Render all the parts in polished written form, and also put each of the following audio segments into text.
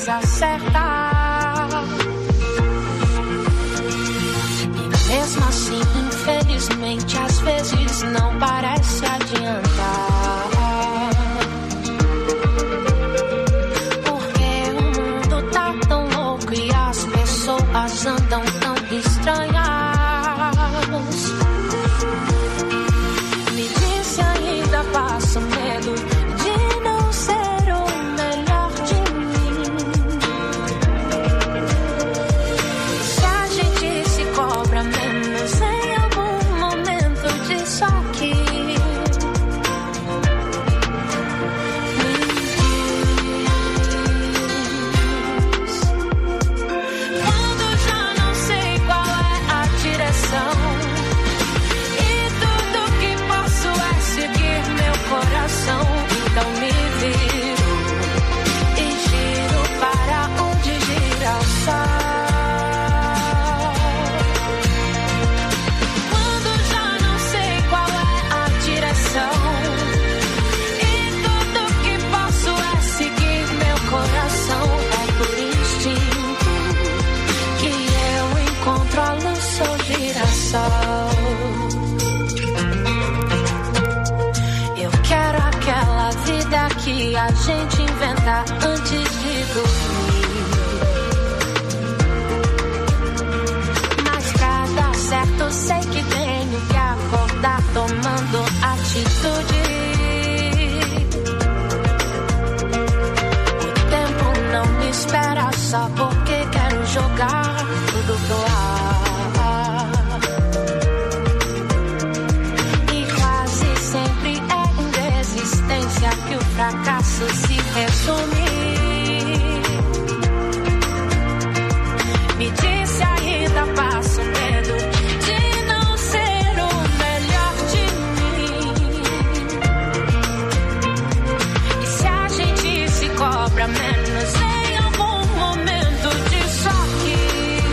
coisa certa. E mesmo assim, infelizmente, às vezes não parece adiantar. Porque o mundo tá tão louco e as pessoas andam tão estranhas. Me diz se ainda passa medo de não ser o melhor de mim. Se a gente se cobra menos em algum momento disso aqui. Então me viro e giro para onde gira o sol. Quando já não sei qual é a direção e tudo que posso é seguir meu coração. É por instinto que eu encontro a luz, sou girassol. Aquela vida que a gente inventa antes de dormir. Mas pra dar certo sei que tenho que acordar tomando atitude. O tempo não me espera só porque quero jogar tudo pro ar. Que o fracasso se resume. Me disse ainda passo medo de não ser o melhor de mim. E se a gente se cobra menos em algum momento disso aqui.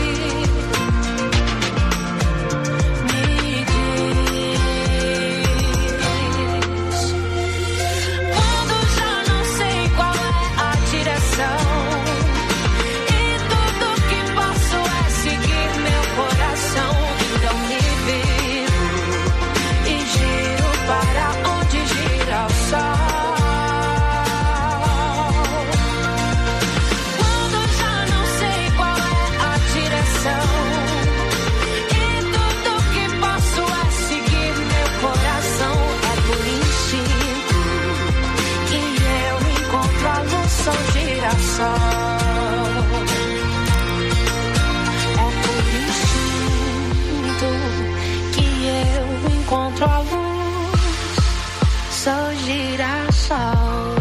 É por instinto que eu encontro a luz, sou girassol.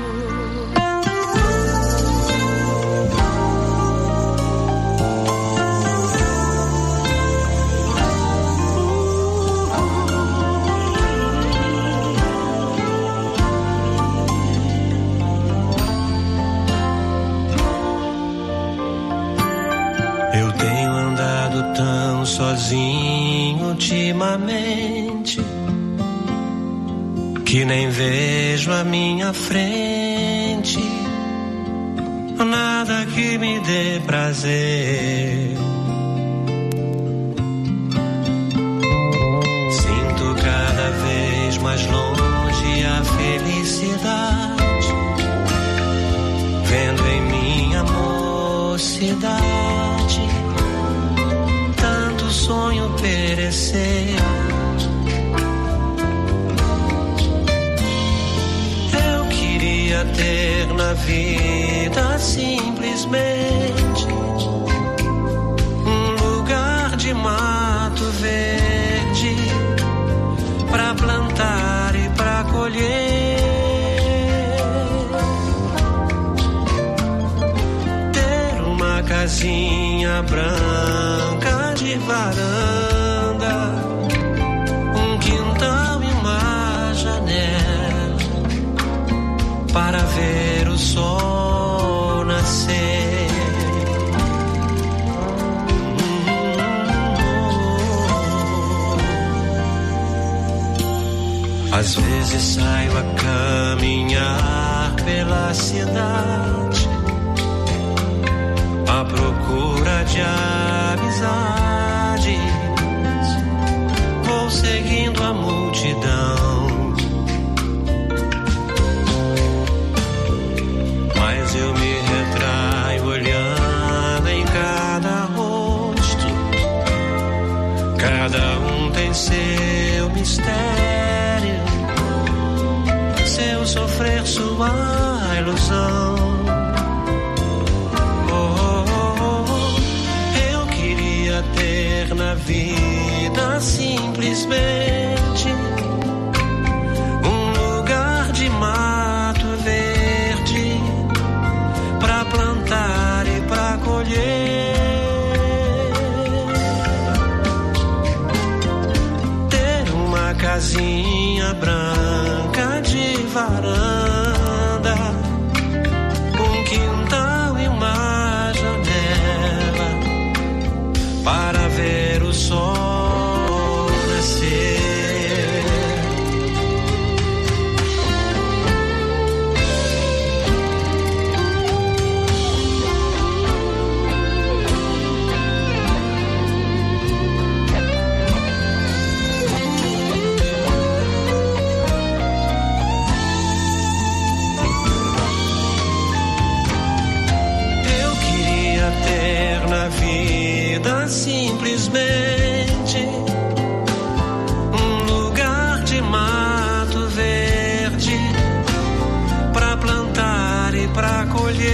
Sozinho ultimamente, que nem vejo a minha frente nada que me dê prazer. Sinto cada vez mais longe a felicidade, vendo em minha mocidade sonho perecer. Eu queria ter na vida simplesmente um lugar de mato verde pra plantar e pra colher, ter uma casinha branca de varanda, um quintal e uma janela para ver o sol nascer. Às vezes saio a caminhar pela cidade, à procura de amizades, vou seguindo a multidão, mas eu me retraio olhando em cada rosto. Cada um tem seu mistério, seu sofrer, sua ilusão. Eu queria ter na vida simplesmente um lugar de mato verde pra plantar e pra colher. Ter uma casinha branca de varanda, um quintal e uma janela para ver o sol nascer. Simplesmente um lugar de mato verde pra plantar e pra colher.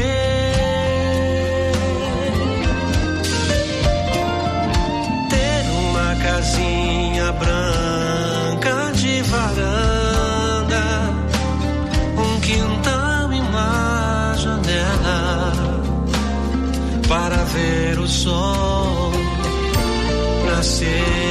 Ter uma casinha branca de varanda, um quintal e uma janela para ver o sol nascer.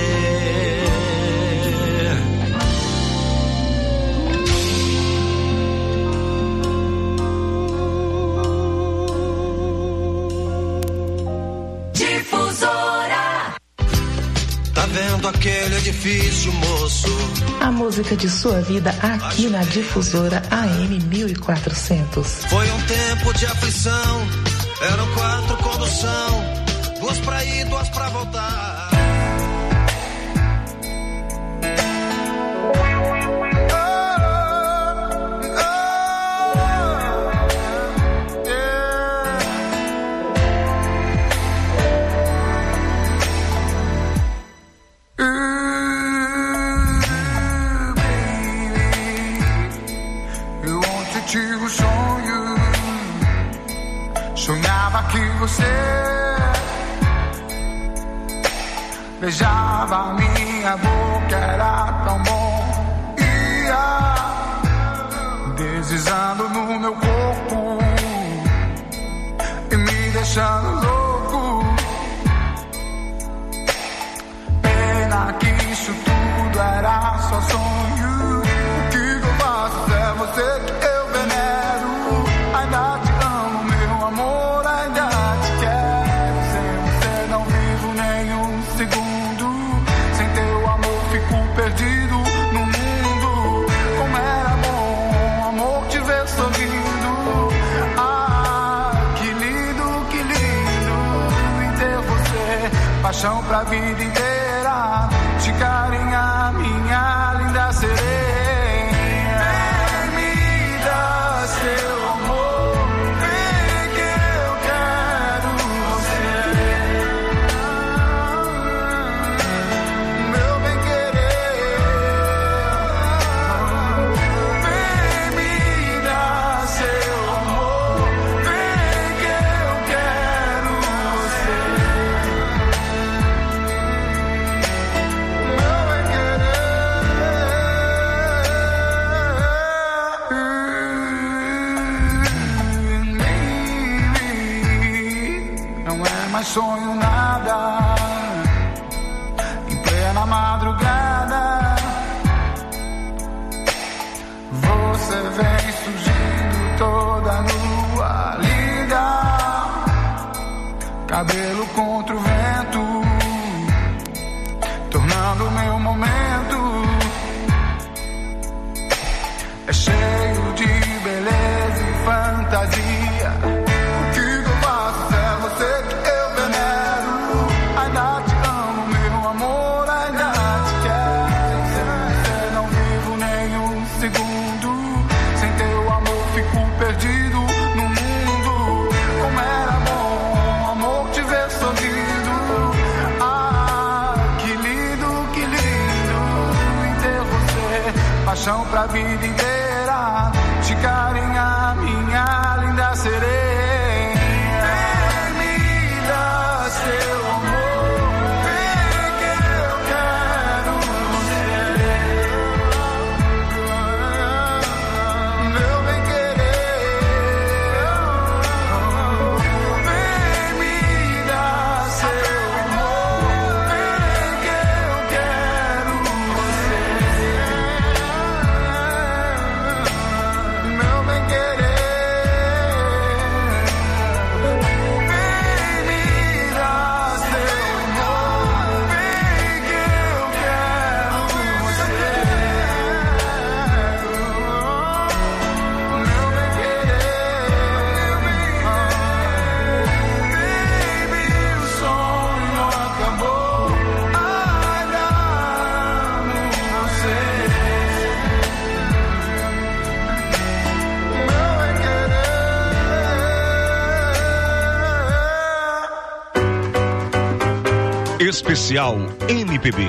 Difusora. Tá vendo aquele edifício, moço? A música de sua vida aqui na Difusora AM 1400. Foi um tempo de aflição, eram 4 condução, 2 pra ir, 2 pra voltar. Sonhava que você beijava minha boca, era tão bom. Ia deslizando no meu corpo e me deixando louco. Pena que isso tudo era só sonho. O que eu faço é você que eu venero. Ainda te amo, meu amor, ainda te quero. Sem você não vivo nenhum segundo. Sem teu amor fico perdido no mundo. Como era bom, amor, te ver sorrindo. Ah, que lindo em ter você. Paixão pra vida inteira. Te carinhar, minha linda sereia. Sonho nada, em plena madrugada, você vem surgindo toda nua, linda, cabelo contra o vento, tornando meu momento, é cheio de beleza e fantasia. O que eu faço é você paixão pra vida inteira. De carinha, minha linda sereia. Me dá seu amor, vem que eu quero você. Meu bem querer, vem me dar seu amor, vem que eu quero você. Meu bem Especial MPB.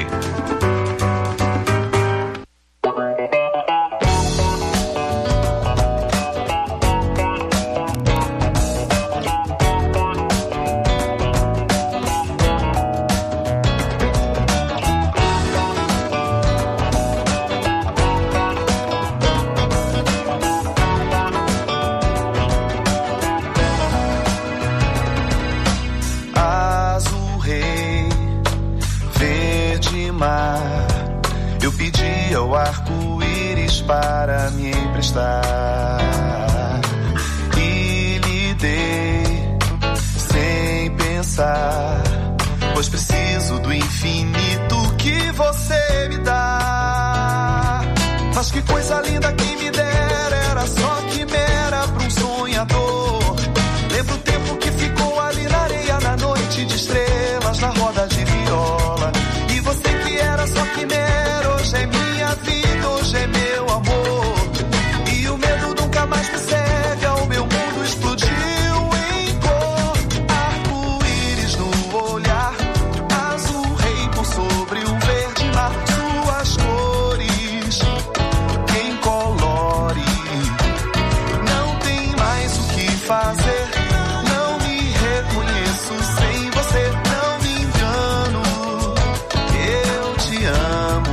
Para me emprestar e lhe dei sem pensar, pois preciso do infinito que você me dá. Mas que coisa linda quem me dera, era só quimera pra um sonhador. Lembro o tempo que ficou ali na areia, na noite de estrelas, na roda de viola. E você que era só quimera, hoje é minha vida, hoje é meu amor. E o medo nunca mais me cega, o meu mundo explodiu em cor. Arco-íris no olhar, azul rei por sobre o verde mar. Suas cores, quem colore, não tem mais o que fazer. Não me reconheço sem você, não me engano, eu te amo.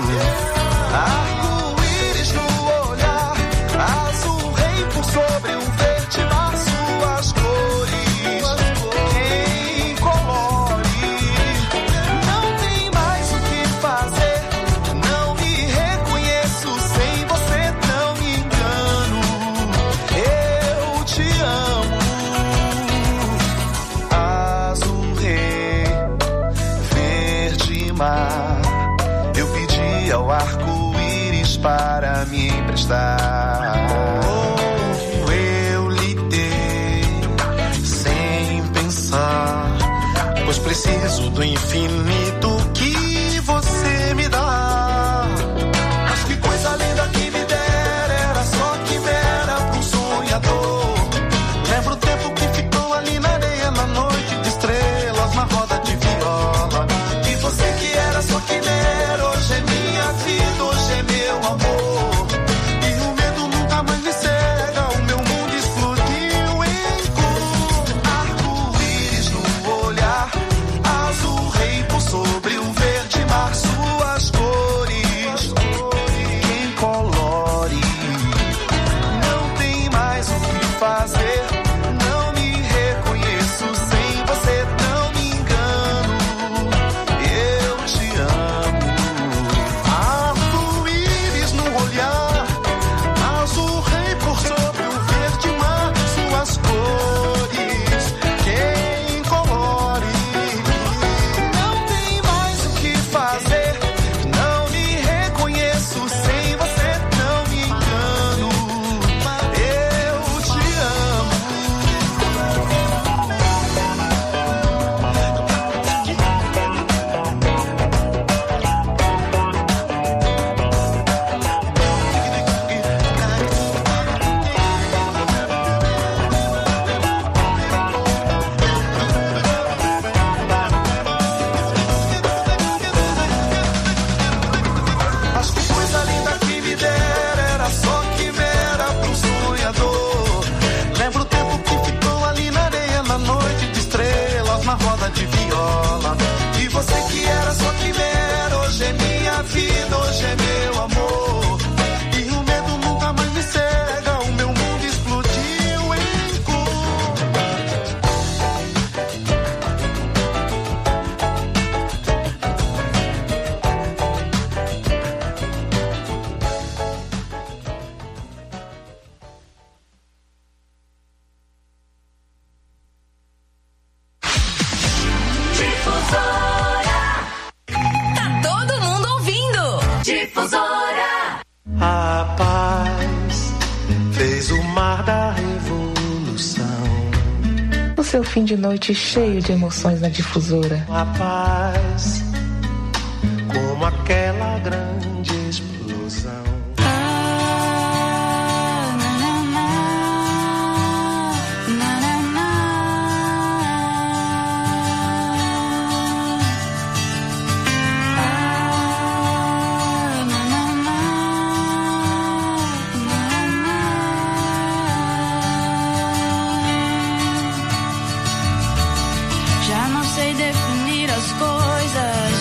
Arco-íris no olhar, azul rei por sobre um verde mar. Suas cores, quem colore, não tem mais o que fazer. Não me reconheço sem você, não me engano, eu te amo. Azul rei, verde mar, eu pedi ao arco-íris para me emprestar. Oh, eu lhe dei sem pensar, pois preciso do infinito que você me dá. Mas que coisa linda que me dera, era só quimera pra um sonhador. Lembro o tempo que ficou ali na areia, na noite de estrelas, na roda de viola. E você que era só quimera, hoje é minha vida, hoje é meu amor. E o medo nunca mais me cega, o meu mundo explodiu em cor. Arco-íris no olhar, azul rei por sobre o de viola. E você que era só quimera, hoje é minha vida, hoje é meu amor. E o medo nunca mais me cega, o meu mundo explodiu em cor. Tá todo mundo ouvindo. Difusora. A paz fez o mar da revolução. O seu fim de noite cheio de emoções na Difusora. A paz, como aquela grande explosão. Já não sei definir as coisas.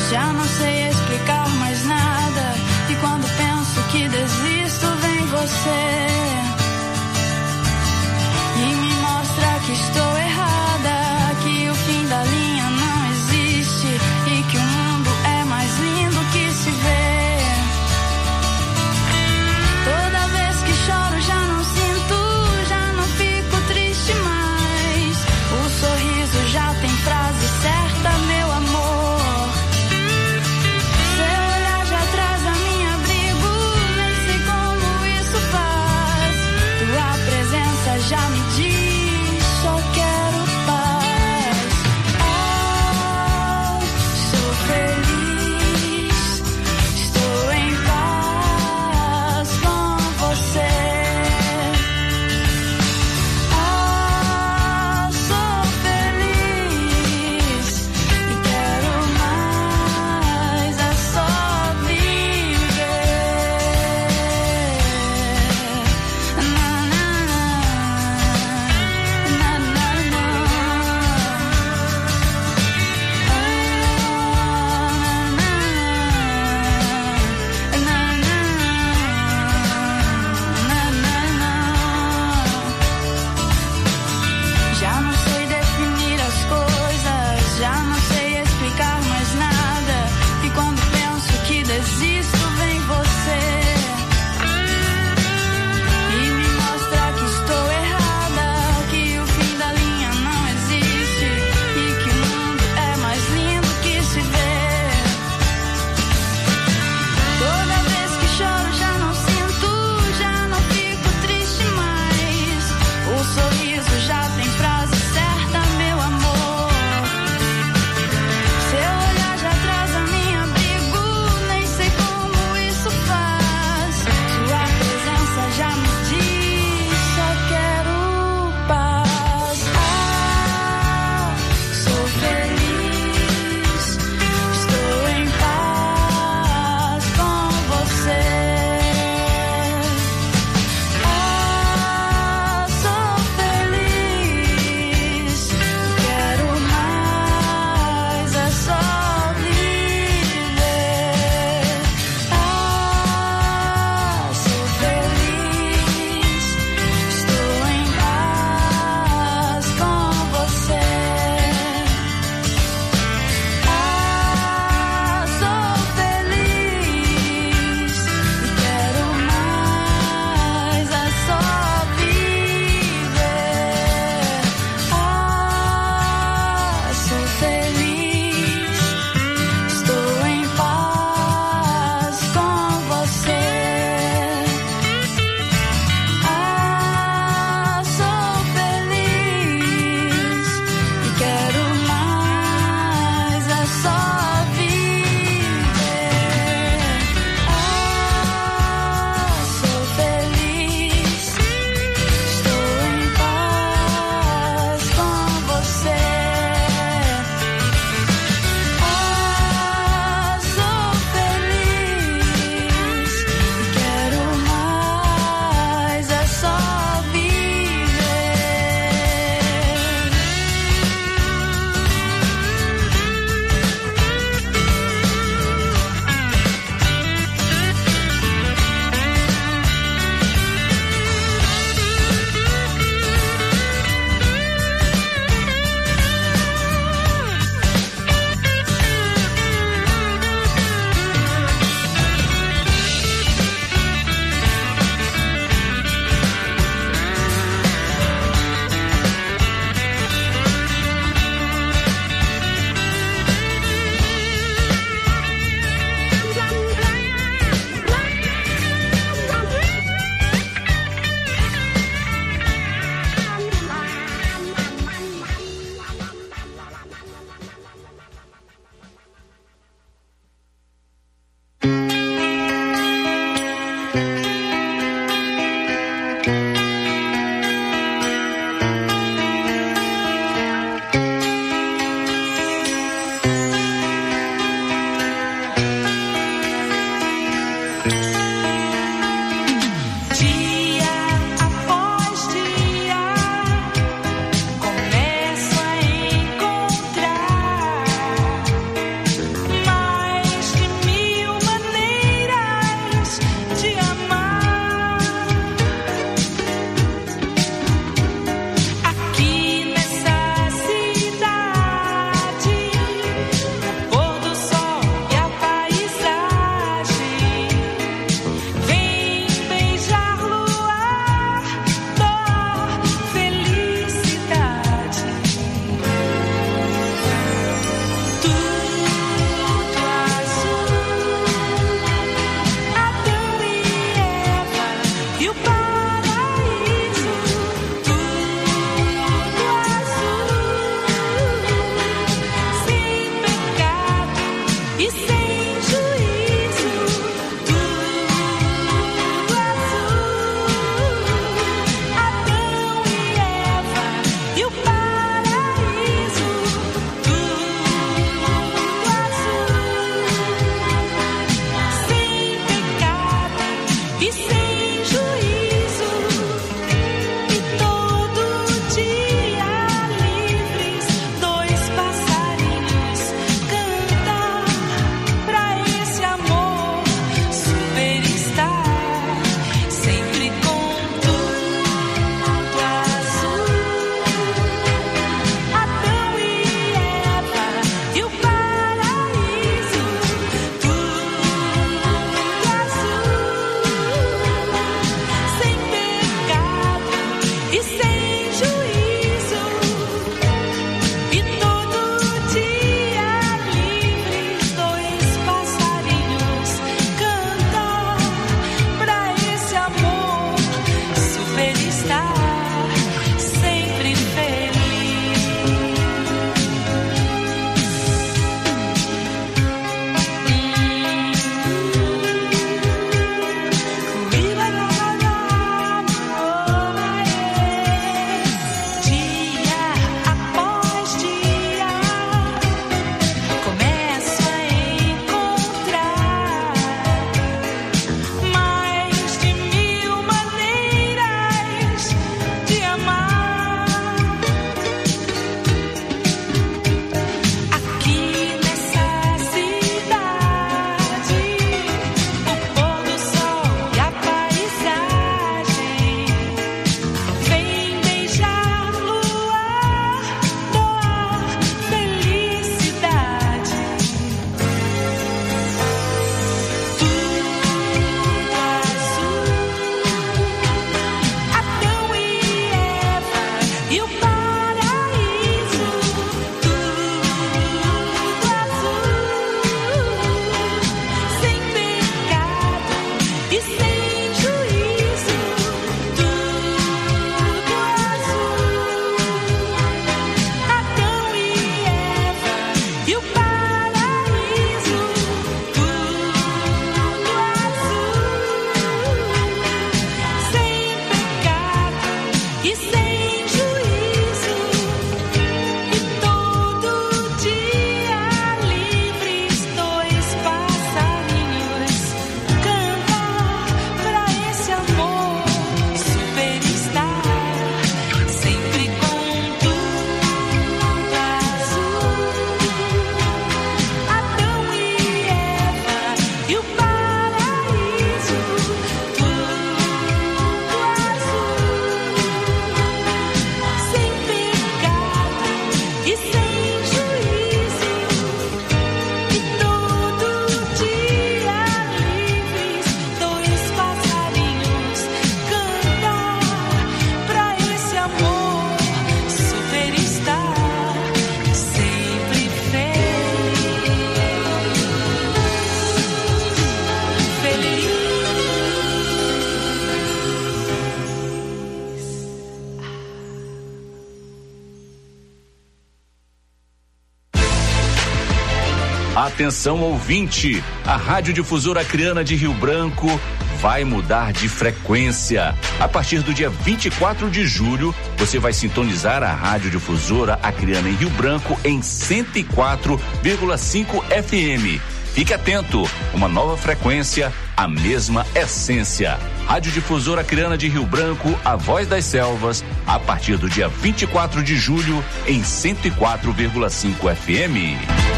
Atenção, ouvinte, a Radiodifusora Acreana de Rio Branco vai mudar de frequência. A partir do dia 24 de julho, você vai sintonizar a Radiodifusora Acreana em Rio Branco em 104,5 FM. Fique atento, uma nova frequência, a mesma essência. Radiodifusora Acreana de Rio Branco, a voz das selvas, a partir do dia 24 de julho em 104,5 FM.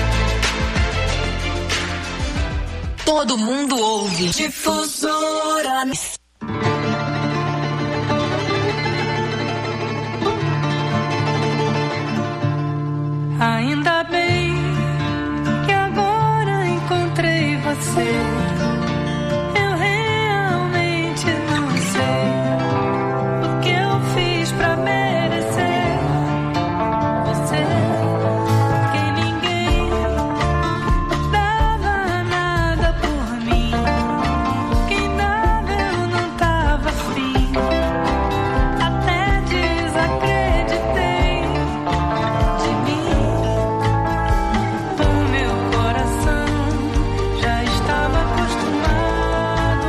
Todo mundo ouve. Difusora. Ainda bem que agora encontrei você. Eu realmente não sei o que eu fiz pra merecer você. Que ninguém dava nada por mim. Quem dava eu não tava afim. Até desacreditei de mim. O meu coração já estava acostumado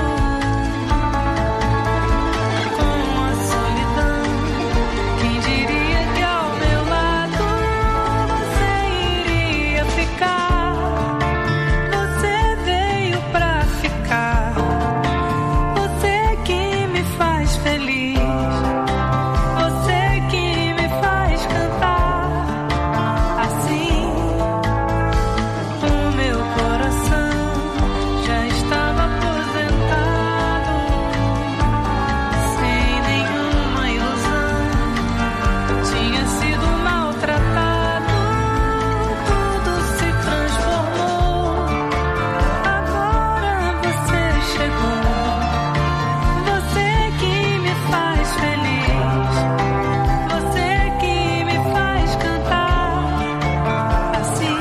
com a solidão. Quem diria que ao meu lado você iria ficar? Você veio pra ficar. Você que me faz feliz. Você que me faz cantar assim. O meu coração já estava aposentado, sem nenhuma ilusão. Tinha sido maltratado, tudo se transformou. Agora você chegou. Você que me faz feliz. Você que me faz cantar assim.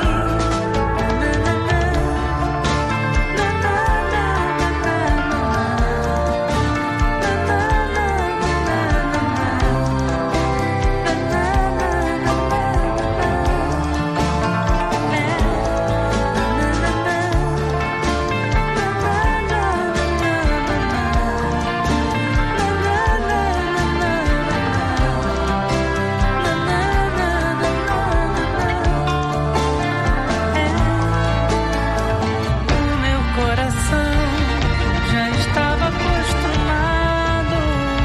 O meu coração já estava acostumado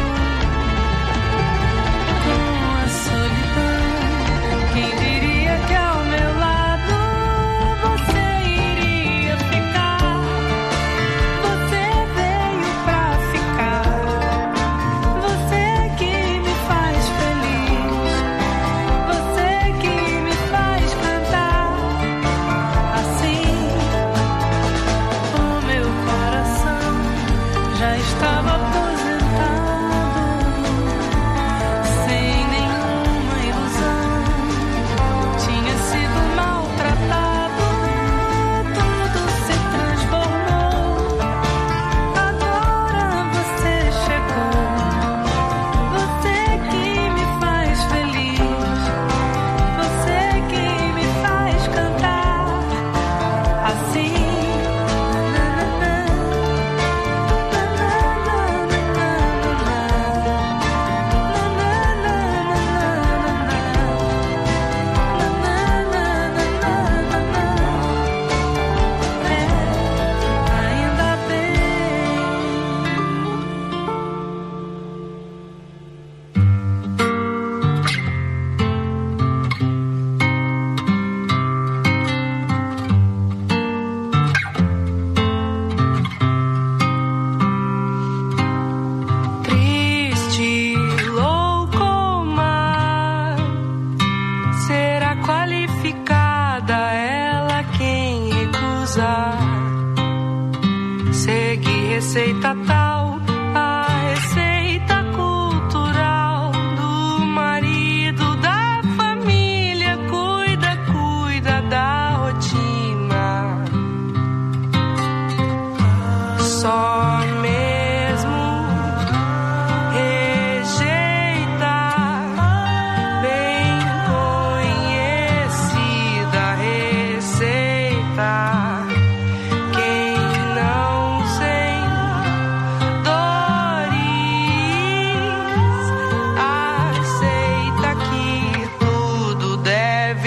com a solidão. Quem diria que ao meu lado você iria ficar? Você veio pra ficar. Você que me faz feliz. Você que me faz cantar assim. O meu coração já estava aposentado, sem nenhuma ilusão. Tinha sido maltratado, tudo se transformou. Agora você chegou. Você que me faz feliz. Você que me faz cantar assim. Ainda bem. Triste, louco mar, será qualificada ela quem recusar. Segue receita tal, a receita cultural do marido da família. Cuida da rotina. Só mesmo rejeita, bem conhecida receita.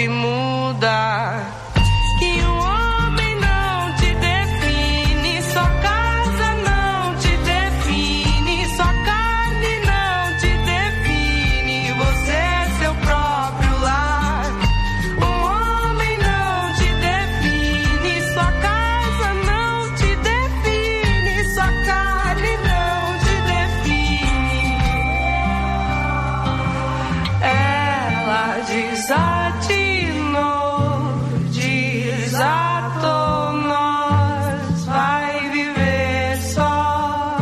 deve mudar. Que um homem não te define, sua casa não te define, sua carne não te define, você é seu próprio lar. Um homem não te define, sua casa não te define, sua carne não te define. Ela desatinou, desatou nós, vai viver só.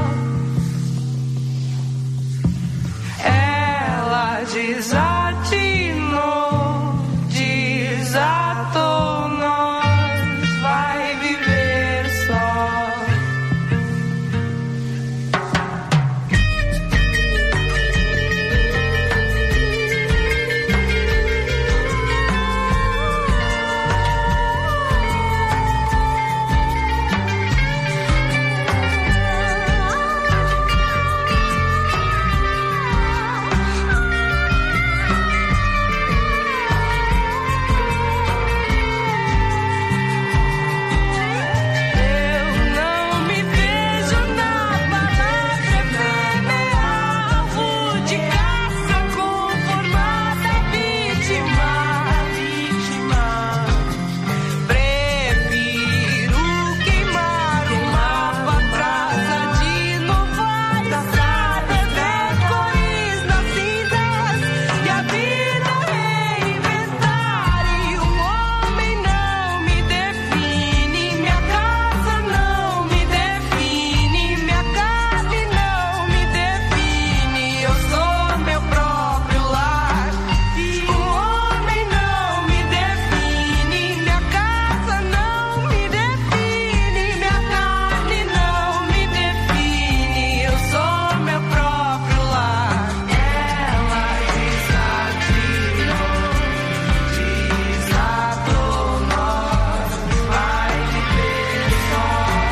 Ela desatinou, desatou nós, vai viver só. Eu não me vejo na palavra efêmera, alvo de caça conformada, vítima. Prefiro queimar o mapa, traça de novo a estrada, ver cores nas cinzas e a vida reinventar. E um homem não me define, minha casa não me define, minha carne não me define, eu sou meu próprio lar. E um homem não me define, minha casa não me define, minha carne não me define, eu sou meu próprio lar. Ela desatinou, desatou nós, vai viver só.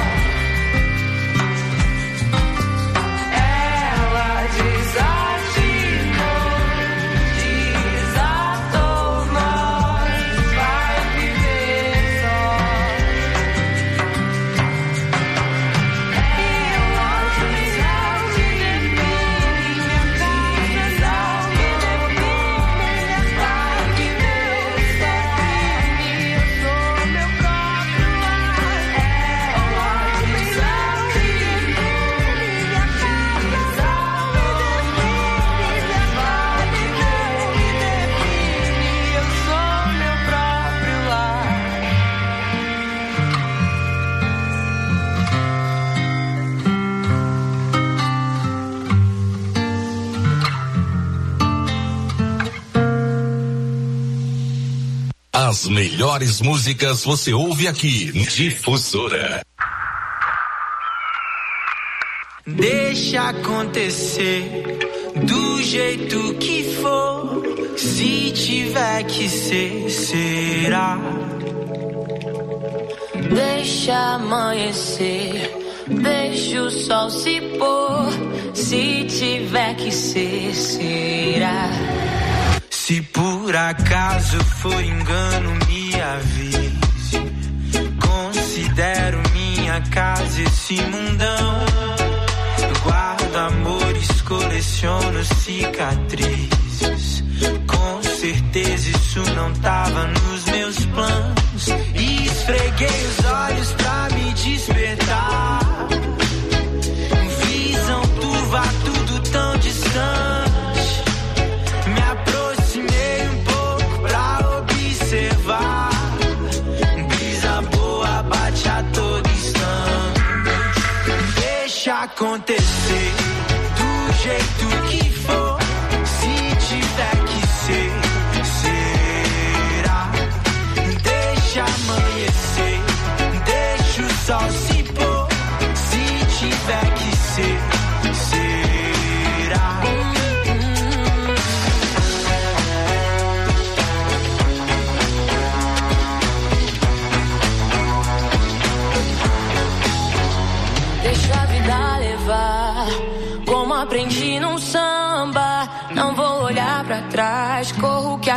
Ela desatinou, desatou nós, vai viver só. As melhores músicas você ouve aqui. Difusora. Deixa acontecer do jeito que for. Se tiver que ser, será. Deixa amanhecer, deixa o sol se pôr. Se tiver que ser, será. Se por acaso for engano, me avise. Considero minha casa esse mundão. Guardo amores, coleciono cicatrizes. Com certeza isso não tava nos meus planos. E esfreguei os olhos pra me despertar. Visão turva, tudo tão distante. Me aproximei um pouco pra observar. Brisa boa bate a todo instante. Deixa acontecer do jeito que for. Se tiver que ser, será. Deixa amanhecer, deixa o sol se pôr. Se tiver que ser, será. Deixa a vida levar, como aprendi, não sabe.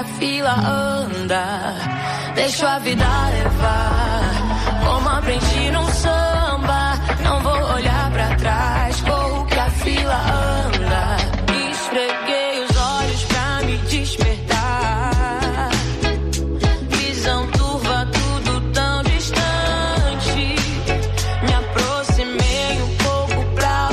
a fila anda, deixo a vida levar. Como aprendi num samba, não vou olhar pra trás. Corro que a fila anda, esfreguei os olhos pra me despertar. Visão turva, tudo tão distante. Me aproximei um pouco pra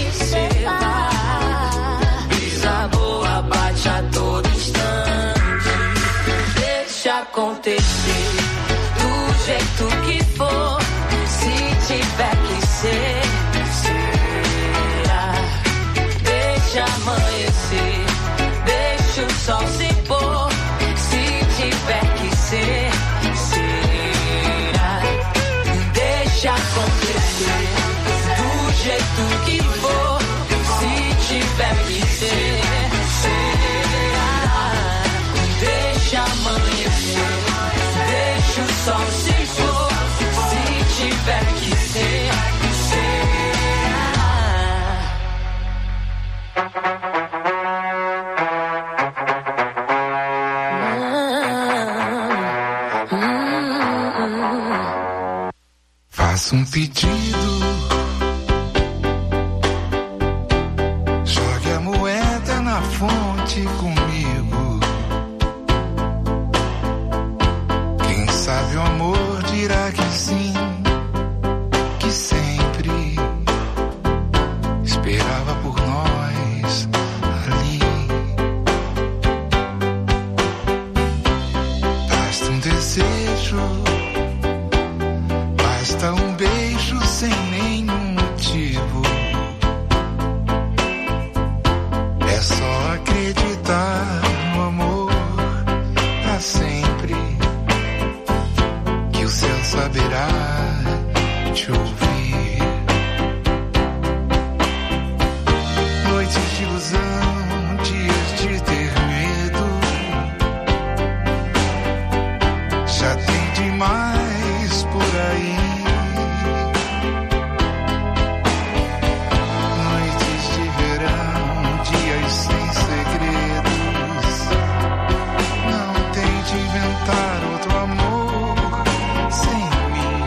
observar. Brisa boa bate a todo instante. Deixa acontecer do jeito que for. Se tiver que ser, será. Deixa amanhecer, deixa o sol se pôr. Se tiver que ser, será. Deixa acontecer do jeito que for. Se tiver que ser, será. Deixa amanhecer, deixa o sol se pôr. Se tiver que ser, Faço um pedido, jogue a moeda na fonte comigo. Quem sabe o amor dirá que sim, que sempre esperava por nós ali. Basta um desejo, basta um beijo sem nenhum motivo. É só acreditar no amor pra sempre, que o céu saberá te ouvir. Noites de ilusão, dias de ter medo. Já tem demais por aí. Noites de verão, dias sem segredos. Não tente inventar outro amor sem mim.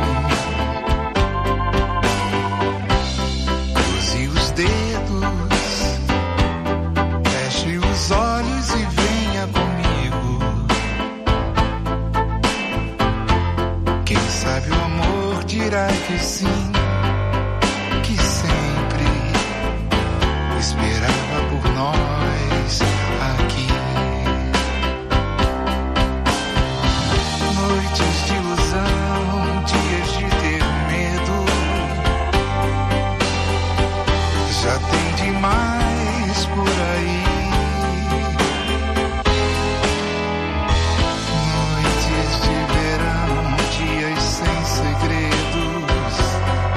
Cruze os dedos, feche os olhos e venha comigo. Quem sabe o amor dirá que sim, que sempre esperava por nós aqui. Noites de ilusão, dias de ter medo. Já tem demais por aí. Noites de verão, dias sem segredos.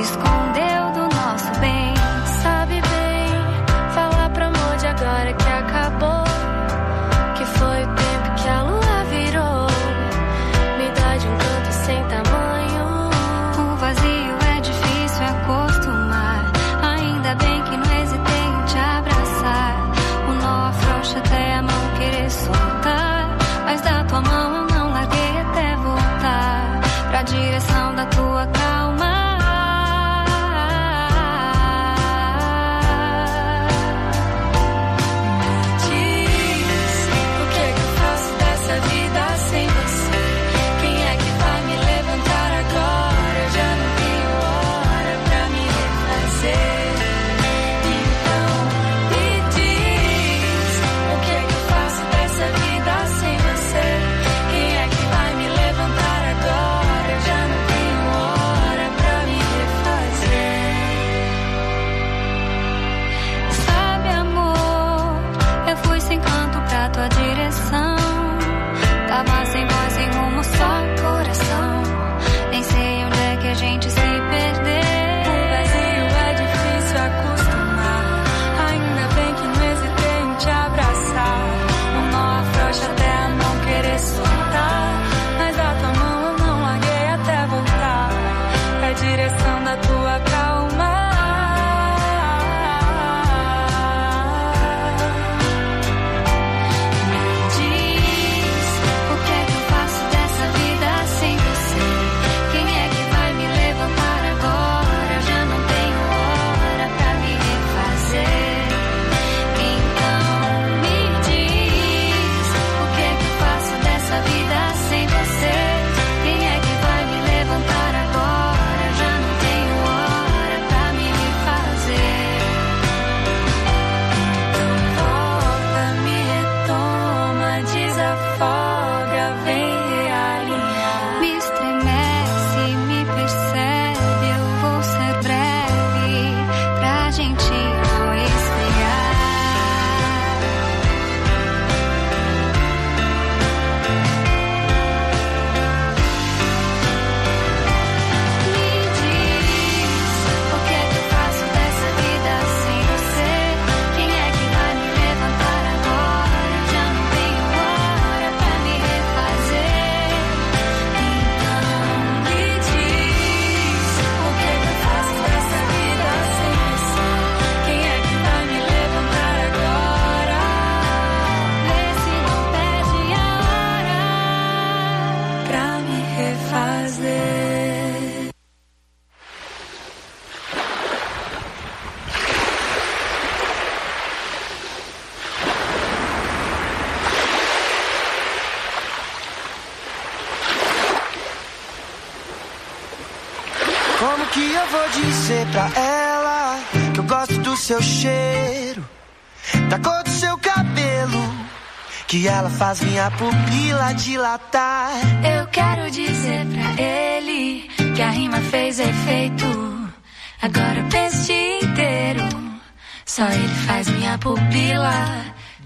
escondeu do nosso bem. Sabe bem falar pro amor de agora que acabou, que foi o tempo que a lua virou. Me dá de um canto sem tamanho. O vazio é difícil acostumar. Ainda bem que não hesitei em te abraçar. O nó afrouxa até a mão querer soltar, mas da tua mão eu não larguei até voltar pra direção da tua calma. Tua direção tava sem voz, sem rumo, só coração. Nem sei onde é que a gente se perdeu. O vazio é difícil acostumar. Ainda bem que não hesitei em te abraçar. O nó afrouxa até a mão querer soltar, mas da tua mão eu não larguei até voltar pra direção da tua calma. Como que eu vou dizer pra ela que eu gosto do seu cheiro, da cor do seu cabelo, que ela faz minha pupila dilatar? Eu quero dizer pra ele que a rima fez efeito. Agora eu penso o dia inteiro, só ele faz minha pupila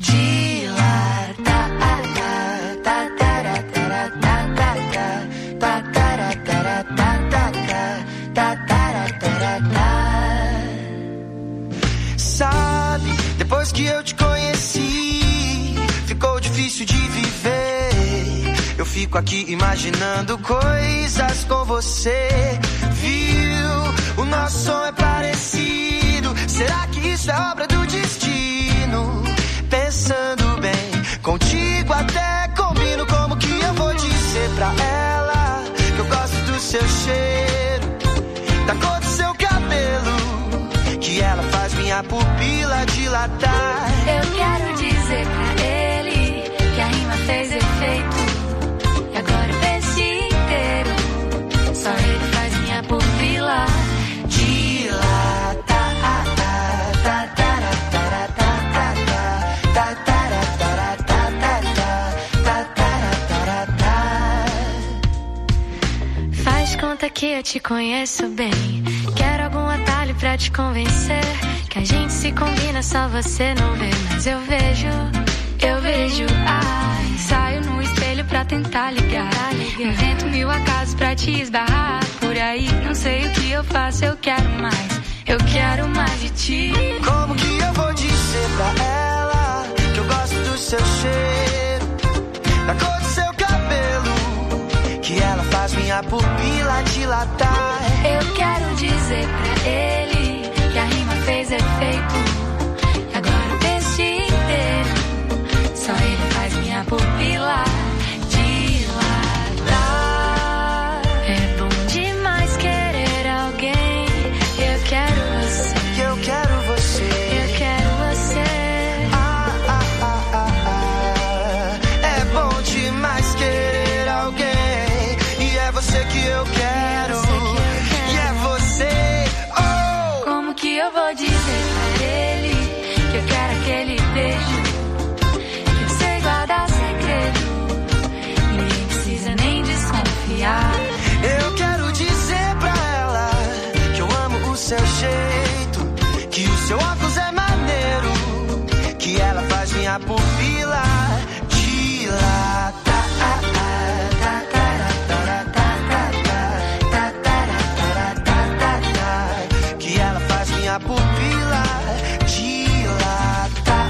dilatar. Sabe, depois que eu te conheci, ficou difícil de viver. Eu fico aqui imaginando coisas com você. Viu, o nosso som é parecido. Será que isso é obra do destino? Pensando bem, contigo até combino. Como que eu vou dizer pra ela que eu gosto do seu cheiro, da cor do seu cabelo, que ela faz minha pupila dilatar? Eu quero dizer pra ele que a rima fez efeito. E agora eu penso o dia inteiro, só ele faz minha pupila dilatar. Faz conta que eu te conheço bem. Quero algum atalho pra te convencer que a gente se combina, só você não vê. Mas eu vejo, ai, saio no espelho pra tentar ligar. Invento mil acasos pra te esbarrar por aí. Não sei o que eu faço, eu quero mais de ti. Como que eu vou dizer pra ela que eu gosto do seu cheiro, da cor do seu cabelo, que ela faz minha pupila dilatar? Eu quero dizer pra ele que a rima fez efeito, e agora o texto inteiro só ele faz minha pupila dilatar. É bom demais querer alguém. Eu quero você. Eu quero você. Eu quero você. É bom demais querer alguém. E é você que eu quero. E é você. Oh! Como que eu vou dizer pra ele que eu quero aquele beijo, que eu sei guardar segredo, ninguém precisa nem desconfiar. Eu quero dizer pra ela que eu amo o seu jeito, que o seu óculos é maneiro, que ela faz minha pupila dilatar. Que ela faz minha pupila dilatar.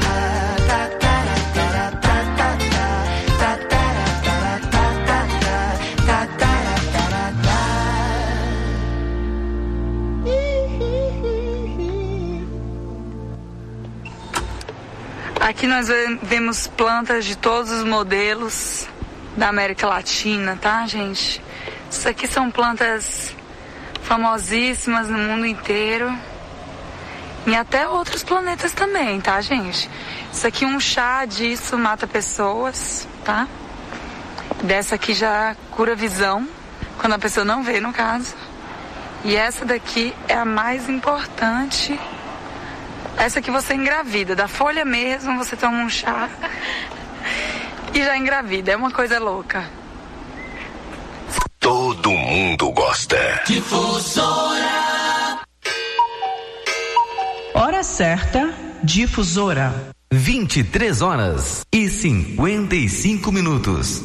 Aqui nós vemos plantas de todos os modelos da América Latina, tá, gente? Isso aqui são plantas famosíssimas no mundo inteiro e até outros planetas também, tá, gente? Isso aqui, um chá disso mata pessoas, tá? Dessa aqui já cura visão, quando a pessoa não vê, no caso. E essa daqui é a mais importante. Essa aqui você engravida, da folha mesmo, você toma um chá e já engravida, é uma coisa louca. Todo mundo gosta. Difusora. Hora certa, Difusora. 23h55.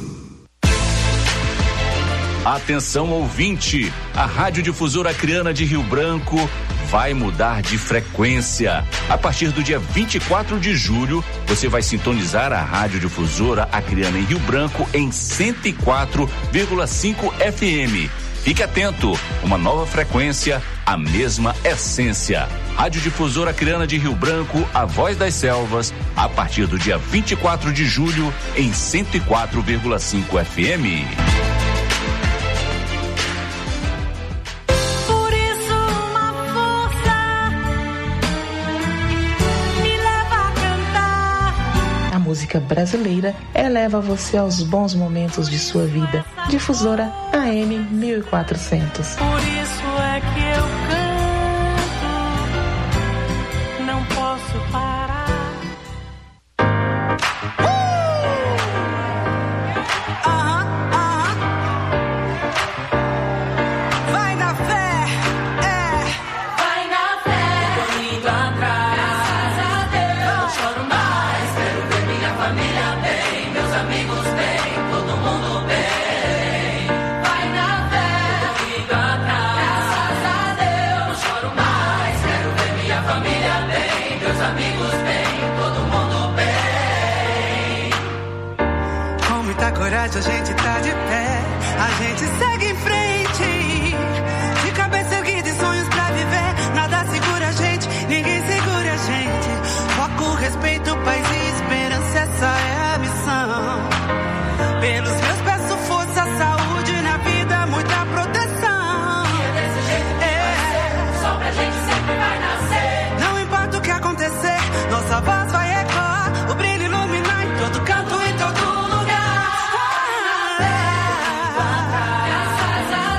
Atenção, ouvinte, a Rádio Difusora Acreana de Rio Branco vai mudar de frequência. A partir do dia 24 de julho, você vai sintonizar a Rádio Difusora Acreana em Rio Branco em 104,5 FM. Fique atento, uma nova frequência, a mesma essência. Rádio Difusora Acreana de Rio Branco, a voz das selvas, a partir do dia 24 de julho em 104,5 FM. A música brasileira eleva você aos bons momentos de sua vida. Difusora AM 1400. Por isso é que eu canto, não posso parar. Vai na fé, Vai na fé, tô indo atrás. Graças a Deus, não choro mais. Quero ver minha família bem, meus amigos bem, todo mundo bem. Vai na fé, tô indo atrás. Graças a Deus, não choro mais. Quero ver minha família bem, meus amigos bem, todo mundo bem. com muita coragem a gente tá de pé, a gente segue em frente, de cabeça erguida e sonhos pra viver. Nada segura a gente, ninguém segura a gente. Foco, respeito, paz e esperança, essa é a missão. Pelos meus peço força, saúde na vida, muita proteção. E é desse jeito que vai ser, só pra gente sempre vai nascer. Não importa o que acontecer, nossa voz vai ecoar, o brilho iluminar em todo canto, em todo lugar. Graças a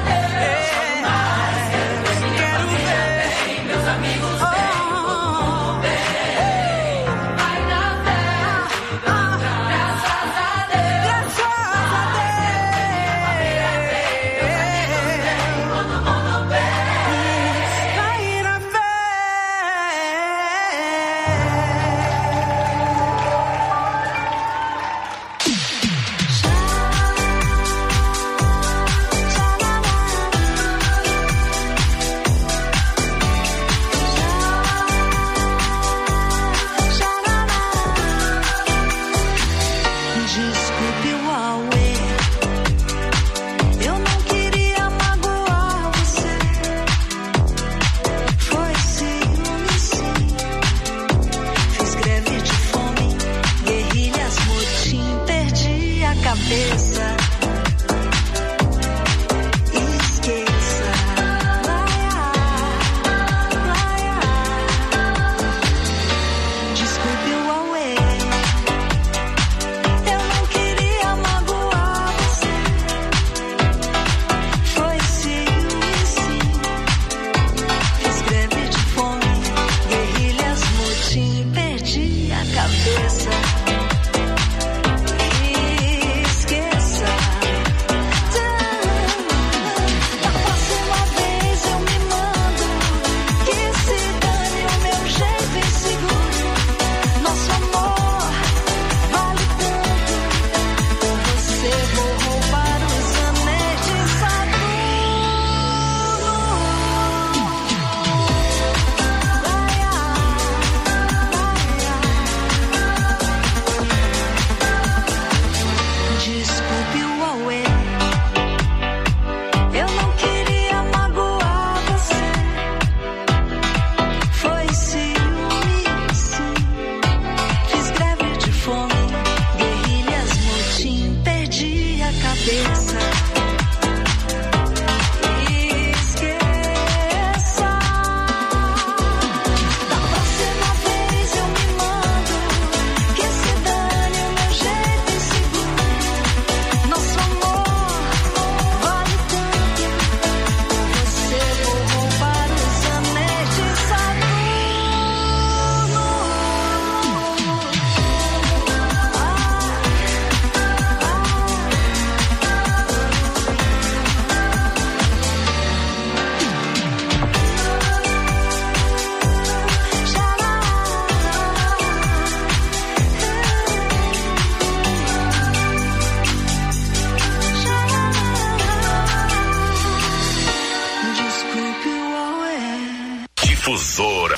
Difusora.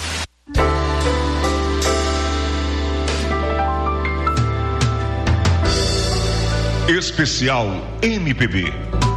Especial MPB.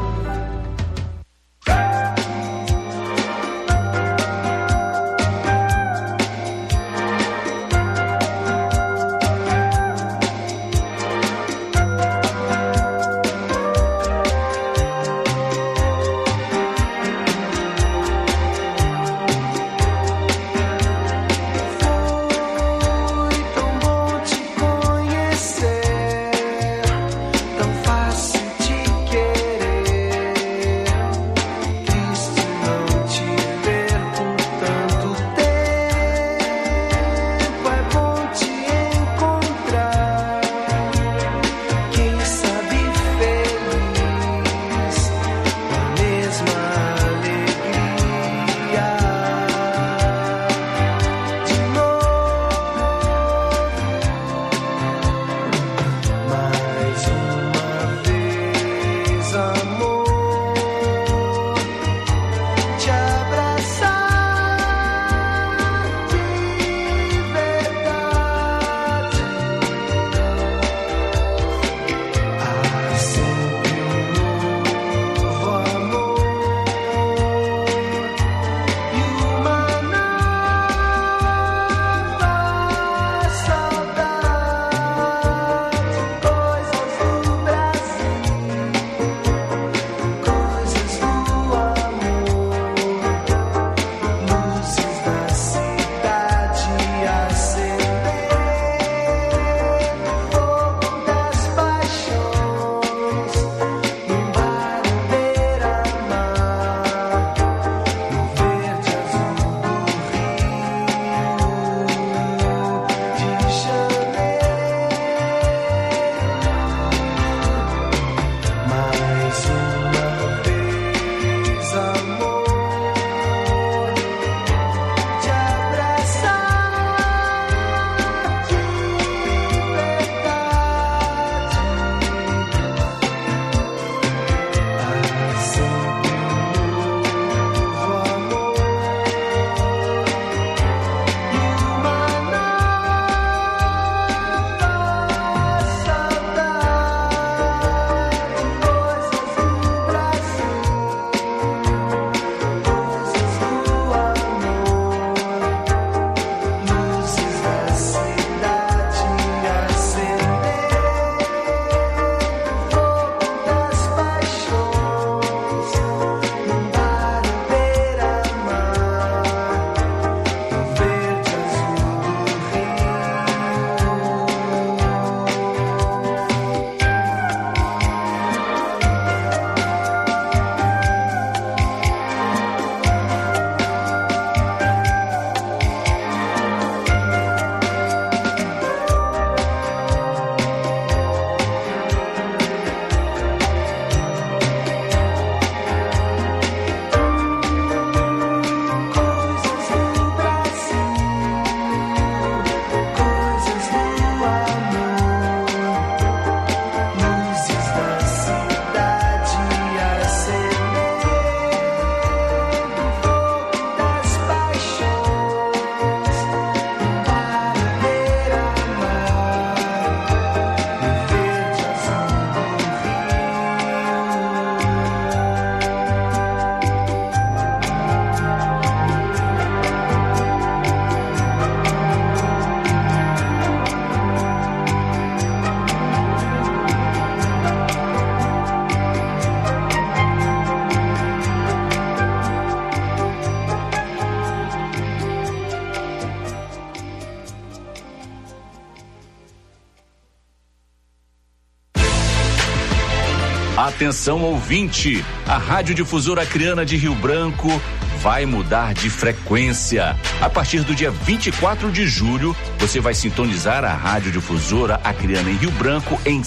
Atenção ouvinte, a Rádio Difusora Acreana de Rio Branco vai mudar de frequência. A partir do dia 24 de julho, você vai sintonizar a Rádio Difusora Acreana em Rio Branco em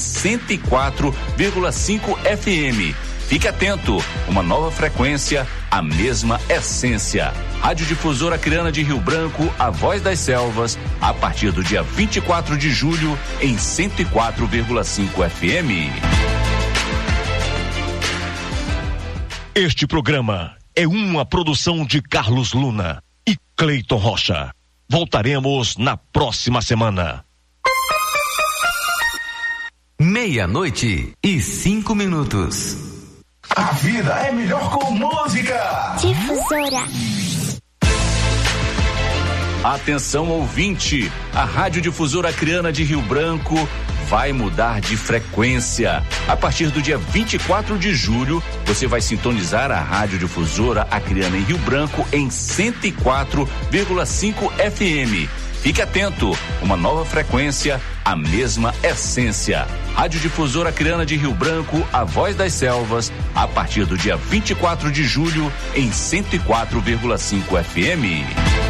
104,5 FM. Fique atento, uma nova frequência, a mesma essência. Rádio Difusora Acreana de Rio Branco, a voz das selvas, a partir do dia 24 de julho em 104,5 FM. Este programa é uma produção de Carlos Luna. e Cleiton Rocha. Voltaremos na próxima semana. 00:05. A vida é melhor com música. Difusora. Atenção, ouvinte, a Rádio Difusora Acreana de Rio Branco vai mudar de frequência. A partir do dia 24 de julho, você vai sintonizar a Rádio Difusora Acreana em Rio Branco em 104,5 FM. Fique atento, uma nova frequência, a mesma essência. Rádio Difusora Acreana de Rio Branco, a voz das selvas, a partir do dia 24 de julho em 104,5 FM.